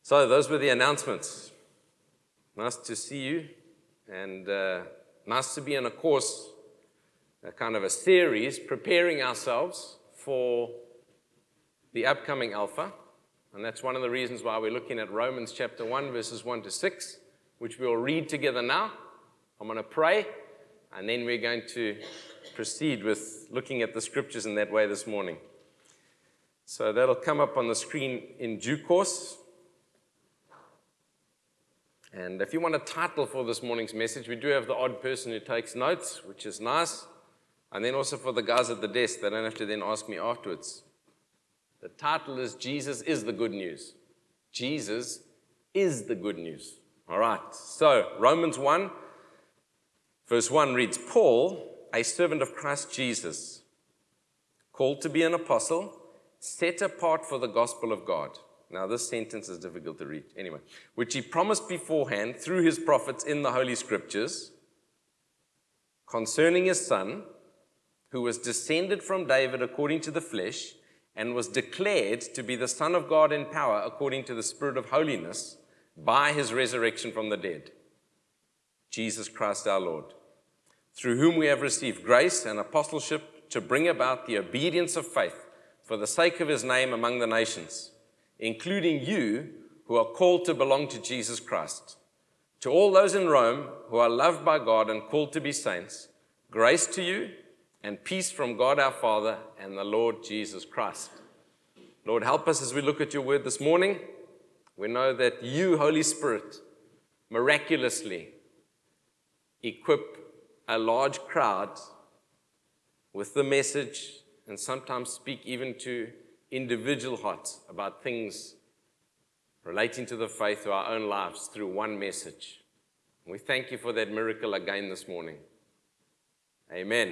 So those were the announcements. Nice to see you, and nice to be in a course, a kind of a series, preparing ourselves for the upcoming Alpha. And that's one of the reasons why we're looking at Romans chapter 1, verses 1 to 6, which we'll read together now. I'm going to pray, and then we're going to proceed with looking at the scriptures in that way this morning. So that'll come up on the screen in due course. And if you want a title for this morning's message, we do have the odd person who takes notes, which is nice. And then also for the guys at the desk, they don't have to then ask me afterwards. The title is Jesus is the Good News. Jesus is the good news. All right. So Romans 1, verse 1 reads, Paul, a servant of Christ Jesus, called to be an apostle, set apart for the gospel of God. Now, this sentence is difficult to read. Anyway, which he promised beforehand through his prophets in the Holy Scriptures concerning his Son, who was descended from David according to the flesh and was declared to be the Son of God in power according to the Spirit of holiness by his resurrection from the dead, Jesus Christ our Lord, through whom we have received grace and apostleship to bring about the obedience of faith for the sake of his name among the nations, including you who are called to belong to Jesus Christ. To all those in Rome who are loved by God and called to be saints, grace to you and peace from God our Father and the Lord Jesus Christ. Lord, help us as we look at your word this morning. We know that you, Holy Spirit, miraculously equip a large crowd with the message and sometimes speak even to individual hearts about things relating to the faith of our own lives through one message. We thank you for that miracle again this morning. Amen.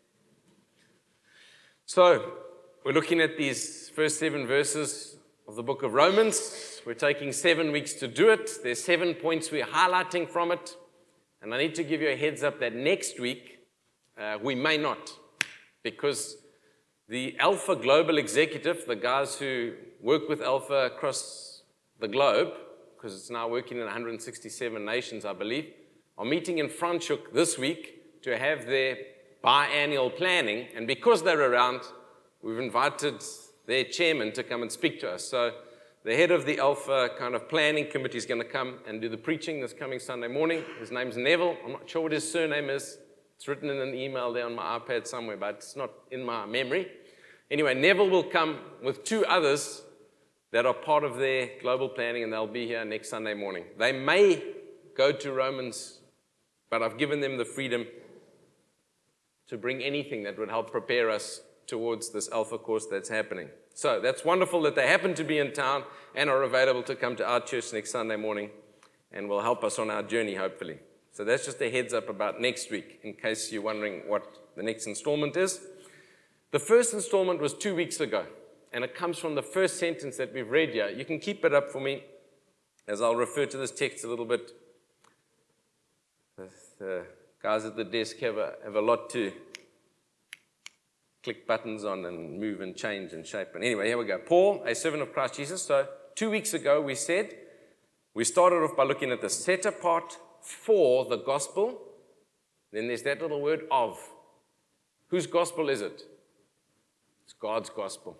So, we're looking at these first 7 verses of the book of Romans. We're taking 7 weeks to do it. There's 7 points we're highlighting from it. And I need to give you a heads up that next week we may not, because the Alpha Global Executive, the guys who work with Alpha across the globe, because it's now working in 167 nations, I believe, are meeting in Franschhoek this week to have their biannual planning. And because they're around, we've invited their chairman to come and speak to us. So the head of the Alpha kind of planning committee is going to come and do the preaching this coming Sunday morning. His name's Neville. I'm not sure what his surname is. It's written in an email there on my iPad somewhere, but it's not in my memory. Anyway, Neville will come with 2 others that are part of their global planning, and they'll be here next Sunday morning. They may go to Romans, but I've given them the freedom to bring anything that would help prepare us towards this Alpha course that's happening. So that's wonderful that they happen to be in town and are available to come to our church next Sunday morning and will help us on our journey, hopefully. So that's just a heads up about next week, in case you're wondering what the next installment is. The first installment was 2 weeks ago, and it comes from the first sentence that we've read here. You can keep it up for me as I'll refer to this text a little bit. The guys at the desk have a lot to click buttons on and move and change and shape. And anyway, here we go. Paul, a servant of Christ Jesus. So 2 weeks ago we started off by looking at the set apart for the gospel. Then there's that little word of. Whose gospel is it? It's God's gospel.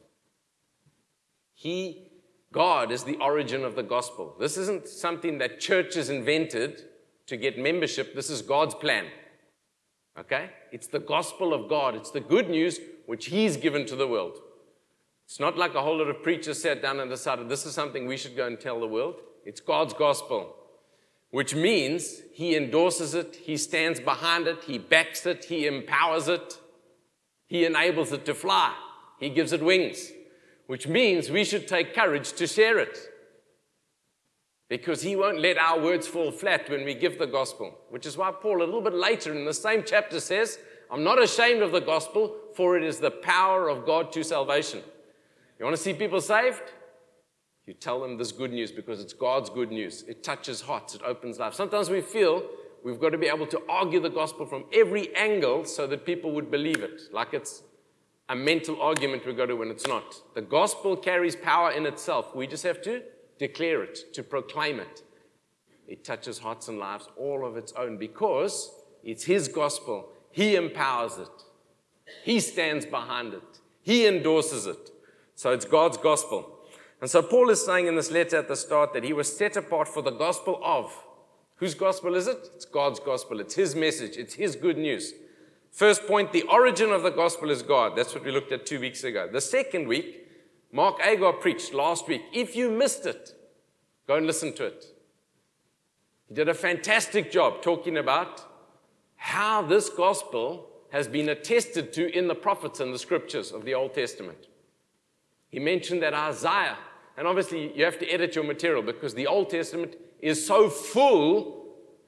God is the origin of the gospel. This isn't something that churches invented to get membership. This is God's plan. Okay? It's the gospel of God. It's the good news which He's given to the world. It's not like a whole lot of preachers sat down and decided this is something we should go and tell the world. It's God's gospel, which means He endorses it, He stands behind it, He backs it, He empowers it, He enables it to fly. He gives it wings, which means we should take courage to share it, because He won't let our words fall flat when we give the gospel, which is why Paul, a little bit later in the same chapter, says, I'm not ashamed of the gospel, for it is the power of God to salvation. You want to see people saved? You tell them this good news, because it's God's good news. It touches hearts. It opens lives. Sometimes we feel we've got to be able to argue the gospel from every angle so that people would believe it, like it's a mental argument we go to when it's not. The gospel carries power in itself. We just have to declare it, to proclaim it. It touches hearts and lives all of its own because it's His gospel. He empowers it. He stands behind it. He endorses it. So it's God's gospel. And so Paul is saying in this letter at the start that he was set apart for the gospel of. Whose gospel is it? It's God's gospel. It's His message. It's His good news. First point, the origin of the gospel is God. That's what we looked at 2 weeks ago. The second week, Mark Agar preached last week. If you missed it, go and listen to it. He did a fantastic job talking about how this gospel has been attested to in the prophets and the scriptures of the Old Testament. He mentioned that Isaiah, and obviously you have to edit your material because the Old Testament is so full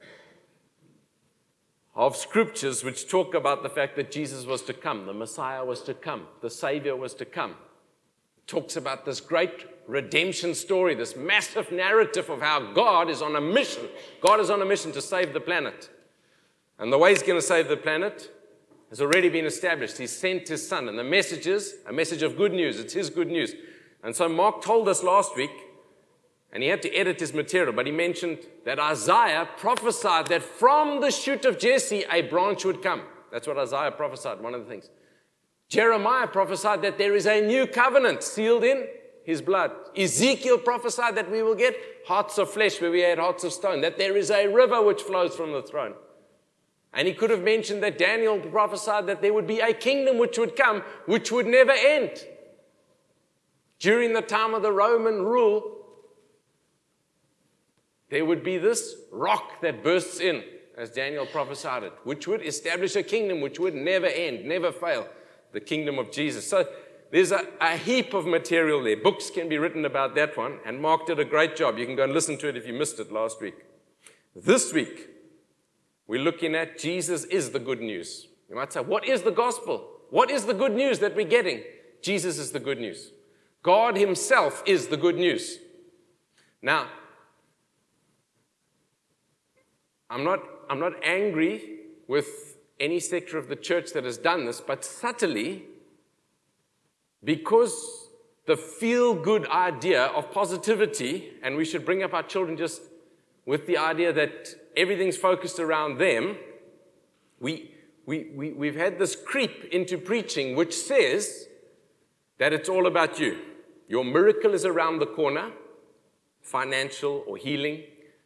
of scriptures which talk about the fact that Jesus was to come, the Messiah was to come, the Savior was to come. It talks about this great redemption story, this massive narrative of how God is on a mission. God is on a mission to save the planet. And the way He's going to save the planet has already been established. He sent His Son, and the message is a message of good news. It's His good news. And so Mark told us last week, and he had to edit his material, but he mentioned that Isaiah prophesied that from the shoot of Jesse, a branch would come. That's what Isaiah prophesied, one of the things. Jeremiah prophesied that there is a new covenant sealed in His blood. Ezekiel prophesied that we will get hearts of flesh where we had hearts of stone, that there is a river which flows from the throne. And he could have mentioned that Daniel prophesied that there would be a kingdom which would come, which would never end. During the time of the Roman rule, there would be this rock that bursts in, as Daniel prophesied it, which would establish a kingdom which would never end, never fail, the kingdom of Jesus. So there's a heap of material there. Books can be written about that one, and Mark did a great job. You can go and listen to it if you missed it last week. This week, we're looking at Jesus is the good news. You might say, what is the gospel? What is the good news that we're getting? Jesus is the good news. God Himself is the good news. Now, I'm not angry with any sector of the church that has done this, but subtly, because the feel-good idea of positivity, and we should bring up our children just with the idea that everything's focused around them, we've had this creep into preaching which says that it's all about you. Your miracle is around the corner, financial or healing.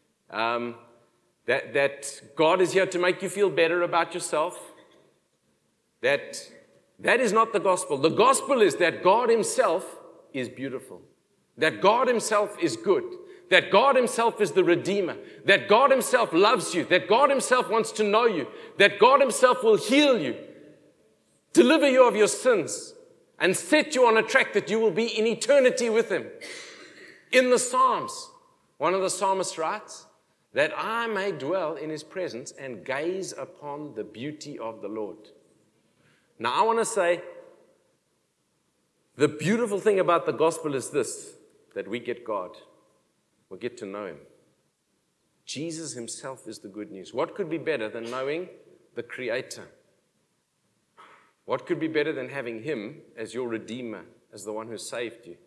That God is here to make you feel better about yourself. That is not the gospel. The gospel is that God Himself is beautiful. That God Himself is good. That God Himself is the Redeemer. That God Himself loves you. That God Himself wants to know you. That God Himself will heal you, deliver you of your sins, and set you on a track that you will be in eternity with Him. In the Psalms, one of the psalmists writes, that I may dwell in His presence and gaze upon the beauty of the Lord. Now, I want to say, the beautiful thing about the gospel is this, that we get God. We get to know Him. Jesus Himself is the good news. What could be better than knowing the Creator? What could be better than having Him as your Redeemer, as the one who saved you?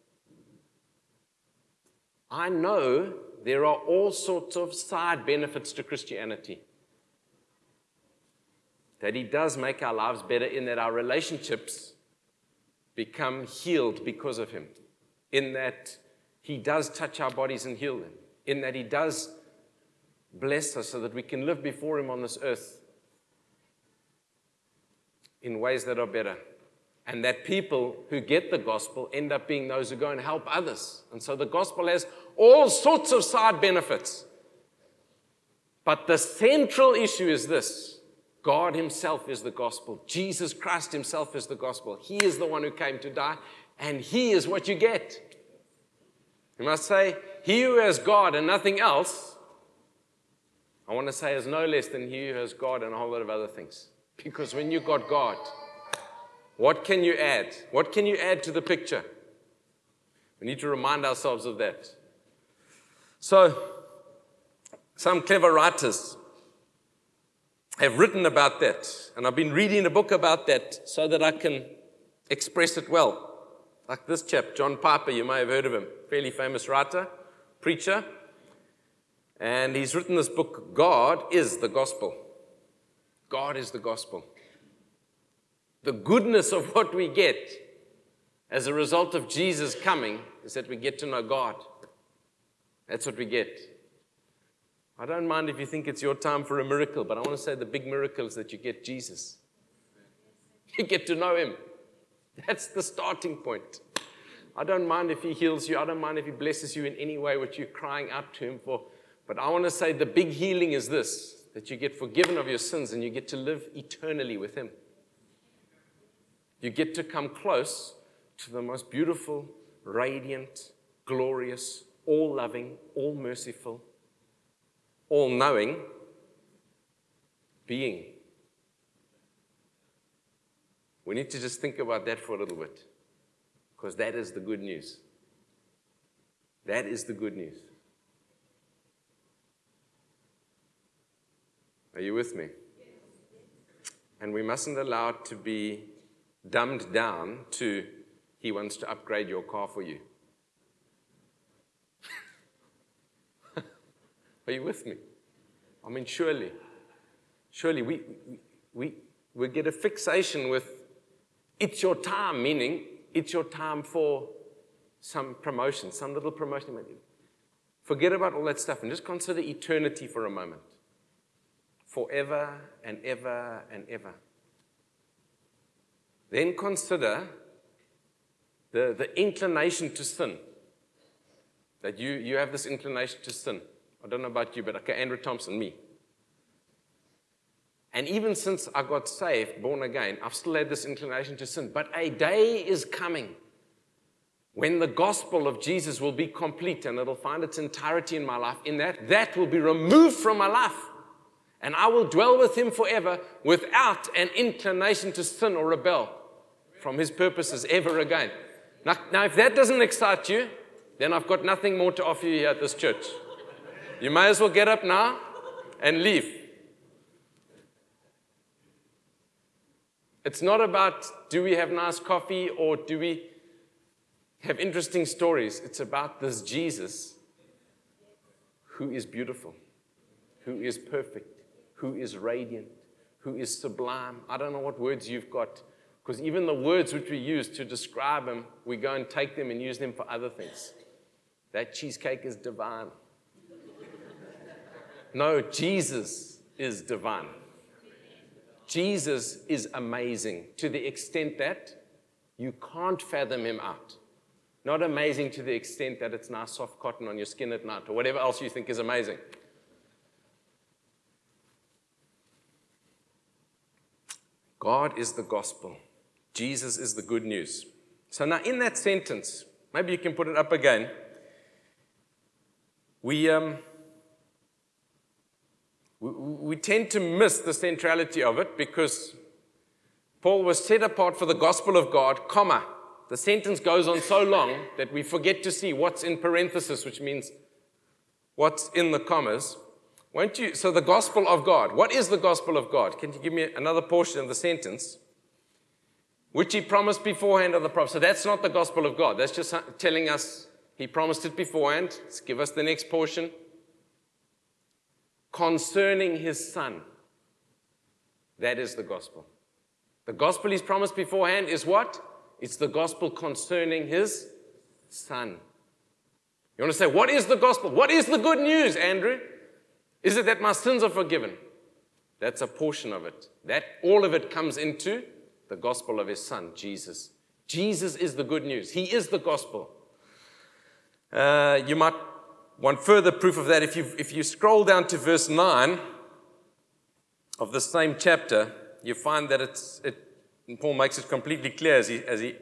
I know there are all sorts of side benefits to Christianity. That He does make our lives better in that our relationships become healed because of Him. In that He does touch our bodies and heal them. In that He does bless us so that we can live before Him on this earth in ways that are better. And that people who get the gospel end up being those who go and help others. And so the gospel has all sorts of side benefits. But the central issue is this. God Himself is the gospel. Jesus Christ Himself is the gospel. He is the one who came to die, and He is what you get. You must say, he who has God and nothing else, I want to say, is no less than he who has God and a whole lot of other things. Because when you got God, what can you add? What can you add to the picture? We need to remind ourselves of that. So, some clever writers have written about that, and I've been reading a book about that so that I can express it well. Like this chap, John Piper, you may have heard of him, fairly famous writer, preacher, and he's written this book, God is the Gospel. God is the Gospel. The goodness of what we get as a result of Jesus coming is that we get to know God. That's what we get. I don't mind if you think it's your time for a miracle, but I want to say the big miracle is that you get Jesus. You get to know him. That's the starting point. I don't mind if he heals you. I don't mind if he blesses you in any way, what you're crying out to him for. But I want to say the big healing is this, that you get forgiven of your sins and you get to live eternally with him. You get to come close to the most beautiful, radiant, glorious, all-loving, all-merciful, all-knowing being. We need to just think about that for a little bit, because that is the good news. That is the good news. Are you with me? And we mustn't allow it to be dumbed down to, he wants to upgrade your car for you. Are you with me? I mean, surely we get a fixation with, it's your time, meaning it's your time for some promotion, some little promotion. Forget about all that stuff and just consider eternity for a moment. Forever and ever and ever. Then consider the inclination to sin. That you have this inclination to sin. I don't know about you, but okay, Andrew Thompson, me. And even since I got saved, born again, I've still had this inclination to sin. But a day is coming when the gospel of Jesus will be complete and it'll find its entirety in my life. In that will be removed from my life. And I will dwell with him forever without an inclination to sin or rebel from his purposes ever again. Now, if that doesn't excite you, then I've got nothing more to offer you here at this church. You may as well get up now and leave. It's not about do we have nice coffee or do we have interesting stories. It's about this Jesus who is beautiful, who is perfect, who is radiant, who is sublime. I don't know what words you've got, because even the words which we use to describe him, we go and take them and use them for other things. That cheesecake is divine. No, Jesus is divine. Jesus is amazing to the extent that you can't fathom him out. Not amazing to the extent that it's nice soft cotton on your skin at night or whatever else you think is amazing. God is the gospel. Jesus is the good news. So now in that sentence, maybe you can put it up again. We tend to miss the centrality of it because Paul was set apart for the gospel of God, comma. The sentence goes on so long that we forget to see what's in parenthesis, which means what's in the commas. So the gospel of God. What is the gospel of God? Can you give me another portion of the sentence? Which he promised beforehand of the prophet. So that's not the gospel of God. That's just telling us he promised it beforehand. Let's give us the next portion. Concerning his son. That is the gospel. The gospel he's promised beforehand is what? It's the gospel concerning his son. You want to say, what is the gospel? What is the good news, Andrew? Is it that my sins are forgiven? That's a portion of it. All of it comes into the gospel of his son, Jesus. Jesus is the good news. He is the gospel. You might want further proof of that. If you scroll down to verse 9 of the same chapter, you find that Paul makes it completely clear as he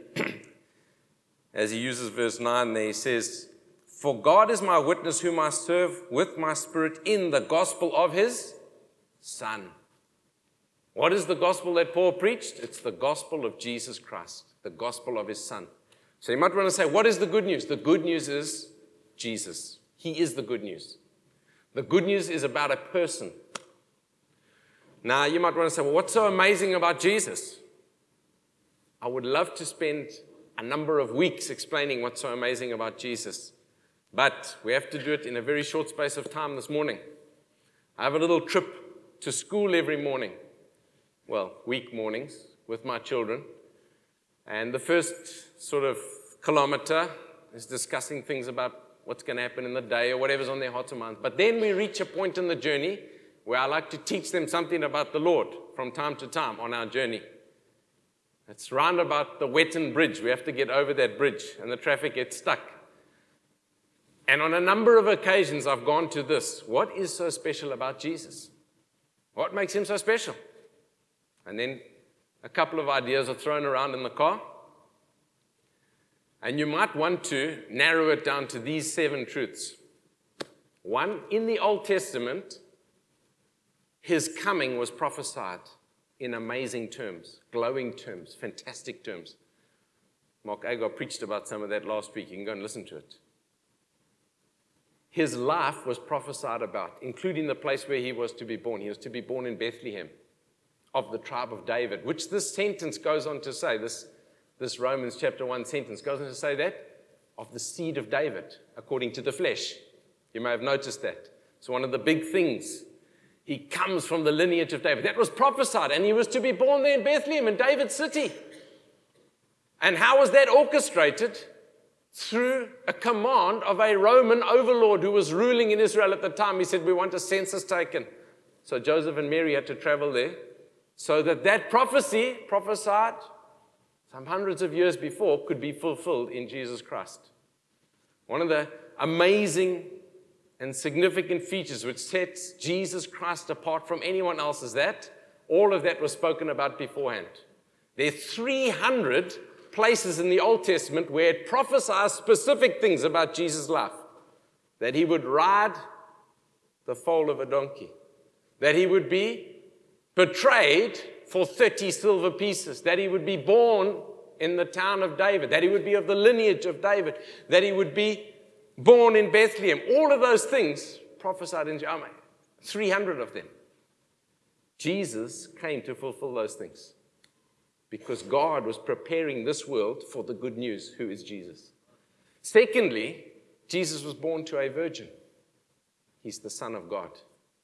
uses verse 9 there. He says, "For God is my witness, whom I serve with my spirit in the gospel of his Son." What is the gospel that Paul preached? It's the gospel of Jesus Christ, the gospel of his Son. So you might want to say, what is the good news? The good news is Jesus. He is the good news. The good news is about a person. Now, you might want to say, well, what's so amazing about Jesus? I would love to spend a number of weeks explaining what's so amazing about Jesus. But we have to do it in a very short space of time this morning. I have a little trip to school every morning. Well, week mornings with my children. And the first sort of kilometer is discussing things about what's going to happen in the day or whatever's on their hearts and minds. But then we reach a point in the journey where I like to teach them something about the Lord from time to time on our journey. It's round about the Wetton Bridge. We have to get over that bridge, and the traffic gets stuck. And on a number of occasions, I've gone to this. What is so special about Jesus? What makes him so special? And then a couple of ideas are thrown around in the car. And you might want to narrow it down to these 7 truths. 1, in the Old Testament, his coming was prophesied in amazing terms, glowing terms, fantastic terms. Mark Agar preached about some of that last week. You can go and listen to it. His life was prophesied about, including the place where he was to be born. He was to be born in Bethlehem, of the tribe of David, which this sentence goes on to say, this Romans chapter 1 sentence goes on to say that, of the seed of David, according to the flesh. You may have noticed that. So one of the big things, he comes from the lineage of David. That was prophesied, and he was to be born there in Bethlehem, in David's city. And how was that orchestrated? Through a command of a Roman overlord who was ruling in Israel at the time. He said, we want a census taken. So Joseph and Mary had to travel there, so that prophecy, prophesied some hundreds of years before, could be fulfilled in Jesus Christ. One of the amazing and significant features which sets Jesus Christ apart from anyone else is that all of that was spoken about beforehand. There are 300 places in the Old Testament where it prophesies specific things about Jesus' life. That he would ride the foal of a donkey. That he would be betrayed for 30 silver pieces. That he would be born in the town of David. That he would be of the lineage of David. That he would be born in Bethlehem. All of those things prophesied in Jeremiah. 300 of them. Jesus came to fulfill those things. Because God was preparing this world for the good news, who is Jesus. Secondly, Jesus was born to a virgin. He's the Son of God.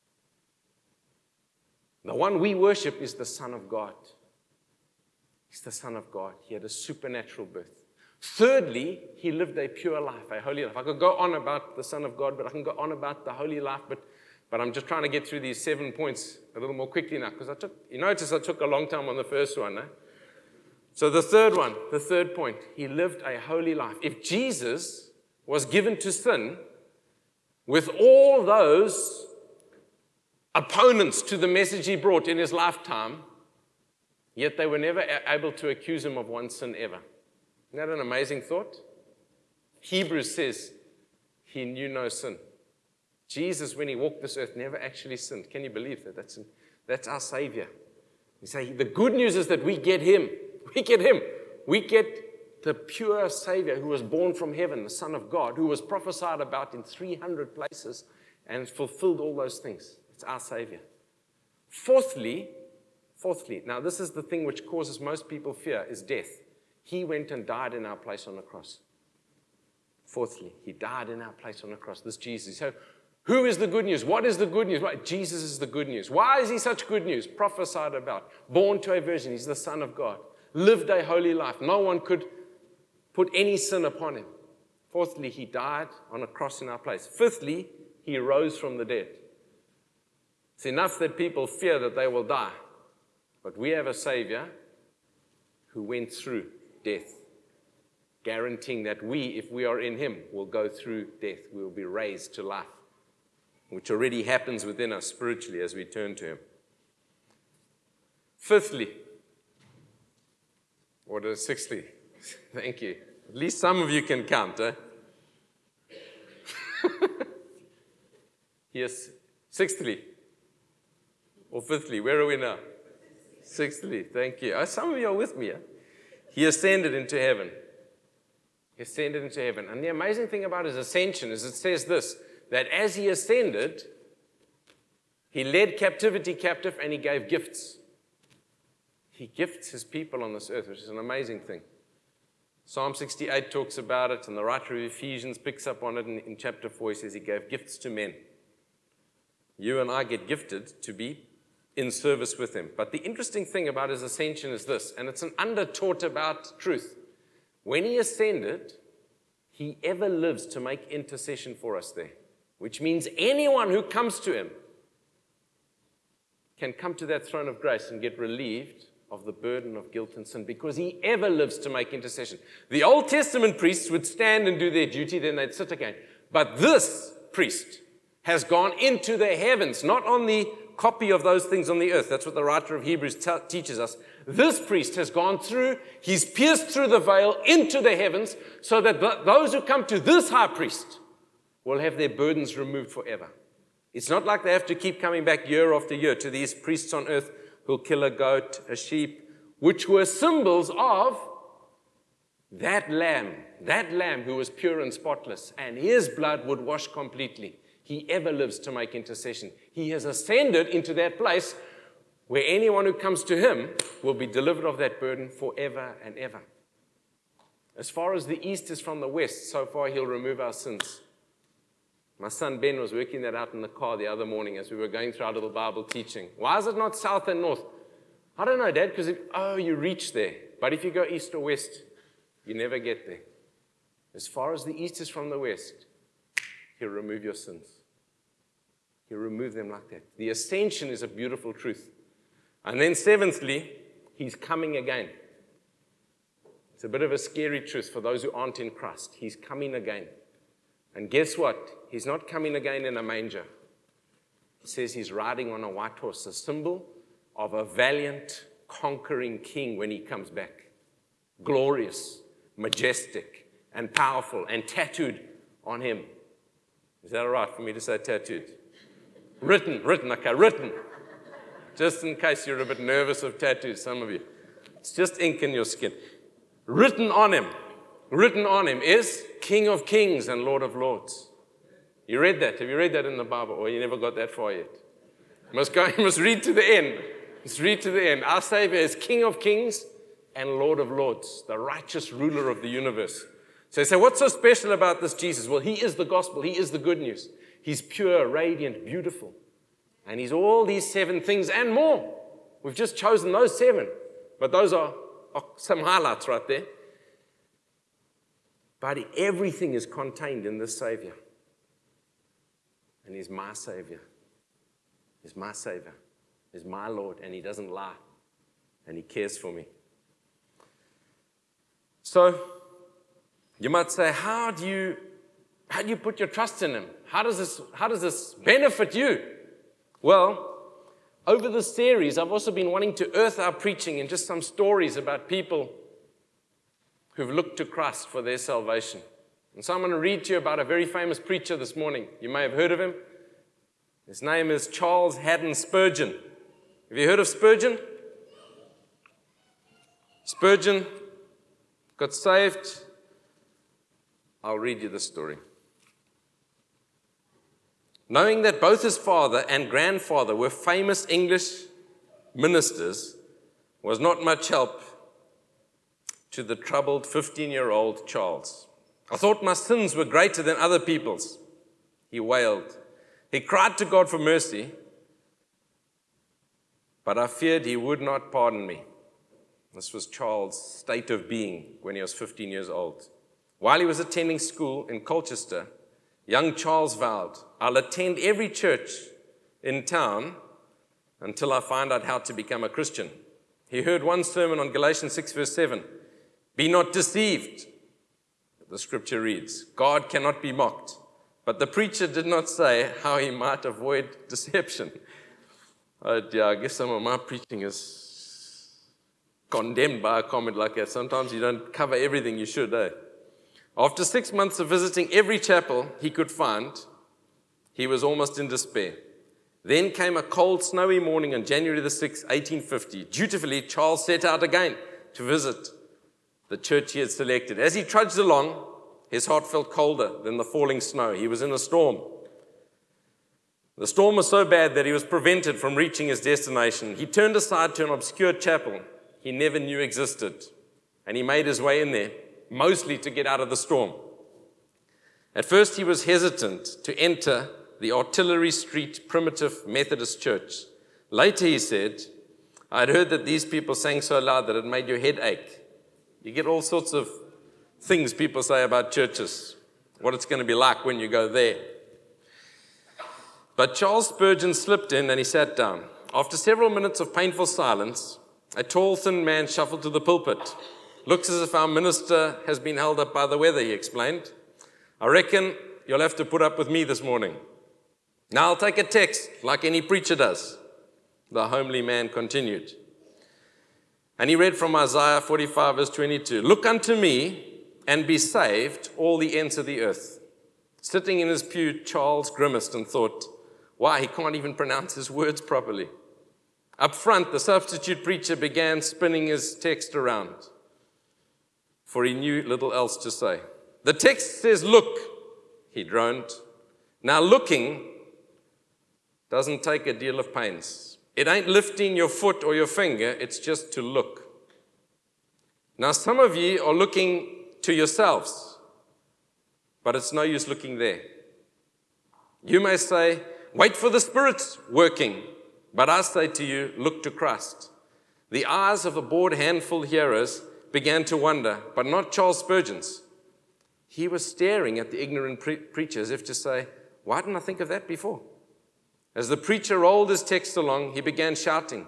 The one we worship is the Son of God. He's the Son of God. He had a supernatural birth. Thirdly, he lived a pure life, a holy life. I could go on about the Son of God, but I can go on about the holy life, but I'm just trying to get through these 7 points a little more quickly now, because you notice I took a long time on the first one, eh? So the third point, he lived a holy life. If Jesus was given to sin with all those opponents to the message he brought in his lifetime, yet they were never able to accuse him of one sin ever. Isn't that an amazing thought? Hebrews says he knew no sin. Jesus, when he walked this earth, never actually sinned. Can you believe that? That's our Savior. You say, the good news is that we get him. We get him. We get the pure Savior who was born from heaven, the Son of God, who was prophesied about in 300 places and fulfilled all those things. It's our Savior. Fourthly, now this is the thing which causes most people fear, is death. He went and died in our place on the cross. Fourthly, he died in our place on the cross, this Jesus. So who is the good news? What is the good news? Well, Jesus is the good news. Why is he such good news? Prophesied about. Born to a virgin. He's the Son of God. Lived a holy life. No one could put any sin upon him. Fourthly, he died on a cross in our place. Fifthly, he rose from the dead. It's enough that people fear that they will die. But we have a Savior who went through death, guaranteeing that we, if we are in him, will go through death. We will be raised to life, which already happens within us spiritually as we turn to him. Fifthly, or sixthly, thank you. At least some of you can count, eh? Yes, sixthly, or fifthly, where are we now? Sixthly, thank you. Some of you are with me. Eh? He ascended into heaven. He ascended into heaven. And the amazing thing about his ascension is it says this, that as he ascended, he led captivity captive and he gave gifts. He gifts his people on this earth, which is an amazing thing. Psalm 68 talks about it, and the writer of Ephesians picks up on it in chapter 4. He says he gave gifts to men. You and I get gifted to be in service with him. But the interesting thing about his ascension is this, and it's an under-taught about truth. When he ascended, he ever lives to make intercession for us there, which means anyone who comes to him can come to that throne of grace and get relieved of the burden of guilt and sin, because he ever lives to make intercession. The Old Testament priests would stand and do their duty, then they'd sit again. But this priest has gone into the heavens, not on the copy of those things on the earth. That's what the writer of Hebrews teaches us. This priest has gone through, he's pierced through the veil into the heavens, so that those who come to this high priest will have their burdens removed forever. It's not like they have to keep coming back year after year to these priests on earth who'll kill a goat, a sheep, which were symbols of that lamb who was pure and spotless, and his blood would wash completely. He ever lives to make intercession. He has ascended into that place where anyone who comes to him will be delivered of that burden forever and ever. As far as the east is from the west, so far he'll remove our sins. My son Ben was working that out in the car the other morning as we were going through our little Bible teaching. Why is it not south and north? I don't know, Dad, because you reach there. But if you go east or west, you never get there. As far as the east is from the west, he'll remove your sins. He'll remove them like that. The ascension is a beautiful truth. And then seventhly, he's coming again. It's a bit of a scary truth for those who aren't in Christ. He's coming again. And guess what? He's not coming again in a manger. It says he's riding on a white horse, a symbol of a valiant, conquering king when he comes back. Glorious, majestic, and powerful, and tattooed on him. Is that all right for me to say tattooed? Written. Just in case you're a bit nervous of tattoos, some of you. It's just ink in your skin. Written on him is King of Kings and Lord of Lords. You read that? Have you read that in the Bible? Or you never got that far yet? You must read to the end. Let's read to the end. Our Savior is King of Kings and Lord of Lords, the righteous ruler of the universe. So you say, what's so special about this Jesus? Well, he is the gospel. He is the good news. He's pure, radiant, beautiful. And he's all these 7 things and more. We've just chosen those 7. But those are some highlights right there. But everything is contained in this Savior. And he's my Savior. He's my Savior. He's my Lord. And he doesn't lie. And he cares for me. So, you might say, how do you put your trust in him? How does this benefit you? Well, over this series, I've also been wanting to earth our preaching in just some stories about people who've looked to Christ for their salvation. And so I'm going to read to you about a very famous preacher this morning. You may have heard of him. His name is Charles Haddon Spurgeon. Have you heard of Spurgeon? Spurgeon got saved. I'll read you the story. Knowing that both his father and grandfather were famous English ministers was not much help to the troubled 15-year-old Charles. I thought my sins were greater than other people's, he wailed. He cried to God for mercy, but I feared he would not pardon me. This was Charles' state of being when he was 15 years old. While he was attending school in Colchester, young Charles vowed, I'll attend every church in town until I find out how to become a Christian. He heard one sermon on Galatians 6 verse 7. Be not deceived, the scripture reads. God cannot be mocked. But the preacher did not say how he might avoid deception. I guess some of my preaching is condemned by a comment like that. Sometimes you don't cover everything you should, eh? After 6 months of visiting every chapel he could find, he was almost in despair. Then came a cold, snowy morning on January the 6th, 1850. Dutifully, Charles set out again to visit the church he had selected. As he trudged along, his heart felt colder than the falling snow. He was in a storm. The storm was so bad that he was prevented from reaching his destination. He turned aside to an obscure chapel he never knew existed, and he made his way in there. mostly to get out of the storm. At first, he was hesitant to enter the Artillery Street Primitive Methodist Church. Later, he said, I'd heard that these people sang so loud that it made your head ache. You get all sorts of things people say about churches, what it's going to be like when you go there. But Charles Spurgeon slipped in and he sat down. After several minutes of painful silence, a tall, thin man shuffled to the pulpit. Looks as if our minister has been held up by the weather, he explained. I reckon you'll have to put up with me this morning. Now I'll take a text like any preacher does. The homely man continued. And he read from Isaiah 45 verse 22. Look unto me and be saved, all the ends of the earth. Sitting in his pew, Charles grimaced and thought, why, he can't even pronounce his words properly. Up front, the substitute preacher began spinning his text around, for he knew little else to say. The text says, look, he droned. Now looking doesn't take a deal of pains. It ain't lifting your foot or your finger, it's just to look. Now some of you are looking to yourselves, but it's no use looking there. You may say, wait for the Spirit's working, but I say to you, look to Christ. The eyes of the bored handful hearers began to wonder, but not Charles Spurgeon's. He was staring at the ignorant preacher as if to say, why didn't I think of that before? As the preacher rolled his text along, he began shouting,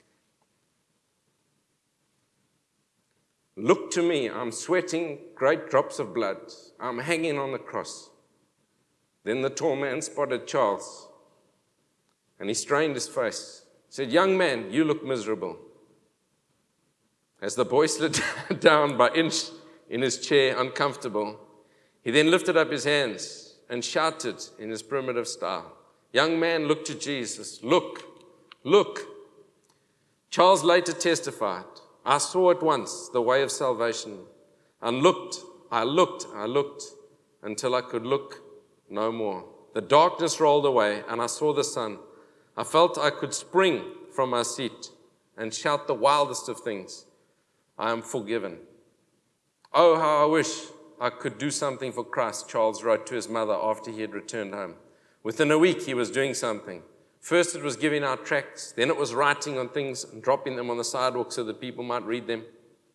look to me, I'm sweating great drops of blood. I'm hanging on the cross. Then the tall man spotted Charles, and he strained his face. He said, young man, you look miserable. As the boy slid down by inch in his chair, uncomfortable, he then lifted up his hands and shouted in his primitive style, young man, look to Jesus. Look, look. Charles later testified, I saw at once the way of salvation and I looked until I could look no more. The darkness rolled away and I saw the sun. I felt I could spring from my seat and shout the wildest of things. I am forgiven. Oh, how I wish I could do something for Christ, Charles wrote to his mother after he had returned home. Within a week, he was doing something. First, it was giving out tracts. Then it was writing on things and dropping them on the sidewalk so that people might read them.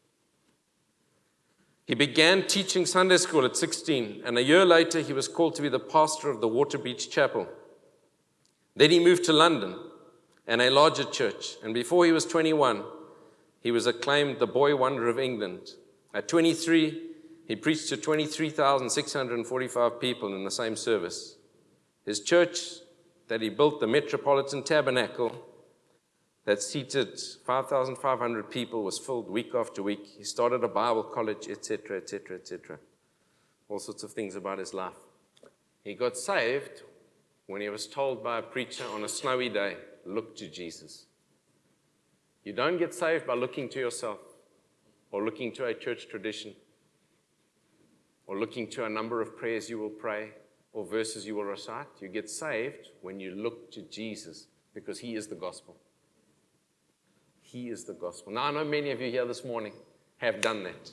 He began teaching Sunday school at 16, and a year later, he was called to be the pastor of the Waterbeach Chapel. Then he moved to London and a larger church, and before he was 21, he was acclaimed the boy wonder of England. At 23, he preached to 23,645 people in the same service. His church that he built, the Metropolitan Tabernacle, that seated 5,500 people, was filled week after week. He started a Bible college, etc., etc., etc. All sorts of things about his life. He got saved when he was told by a preacher on a snowy day, look to Jesus. You don't get saved by looking to yourself or looking to a church tradition or looking to a number of prayers you will pray or verses you will recite. You get saved when you look to Jesus because he is the gospel. He is the gospel. Now, I know many of you here this morning have done that.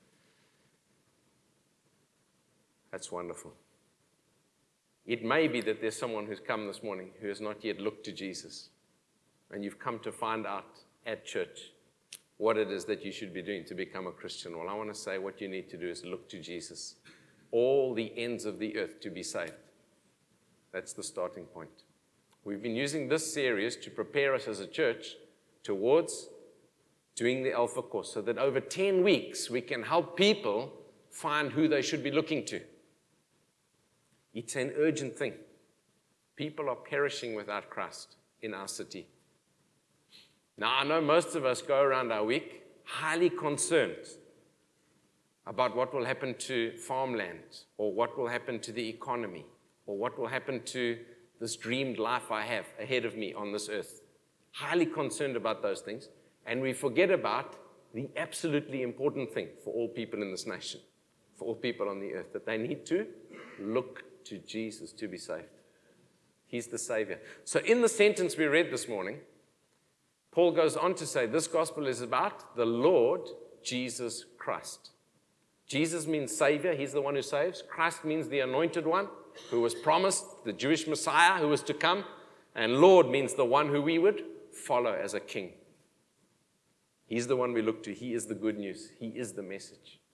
That's wonderful. It may be that there's someone who's come this morning who has not yet looked to Jesus, and you've come to find out at church what it is that you should be doing to become a Christian. Well, I want to say what you need to do is look to Jesus. All the ends of the earth to be saved. That's the starting point. We've been using this series to prepare us as a church towards doing the Alpha course so that over 10 weeks we can help people find who they should be looking to. It's an urgent thing. People are perishing without Christ in our city. Now, I know most of us go around our week highly concerned about what will happen to farmland, or what will happen to the economy, or what will happen to this dreamed life I have ahead of me on this earth. Highly concerned about those things, and we forget about the absolutely important thing for all people in this nation, for all people on the earth, that they need to look to Jesus to be saved. He's the Savior. So in the sentence we read this morning, Paul goes on to say this gospel is about the Lord Jesus Christ. Jesus means Savior. He's the one who saves. Christ means the Anointed One, who was promised, the Jewish Messiah who was to come. And Lord means the one who we would follow as a king. He's the one we look to. He is the good news. He is the message.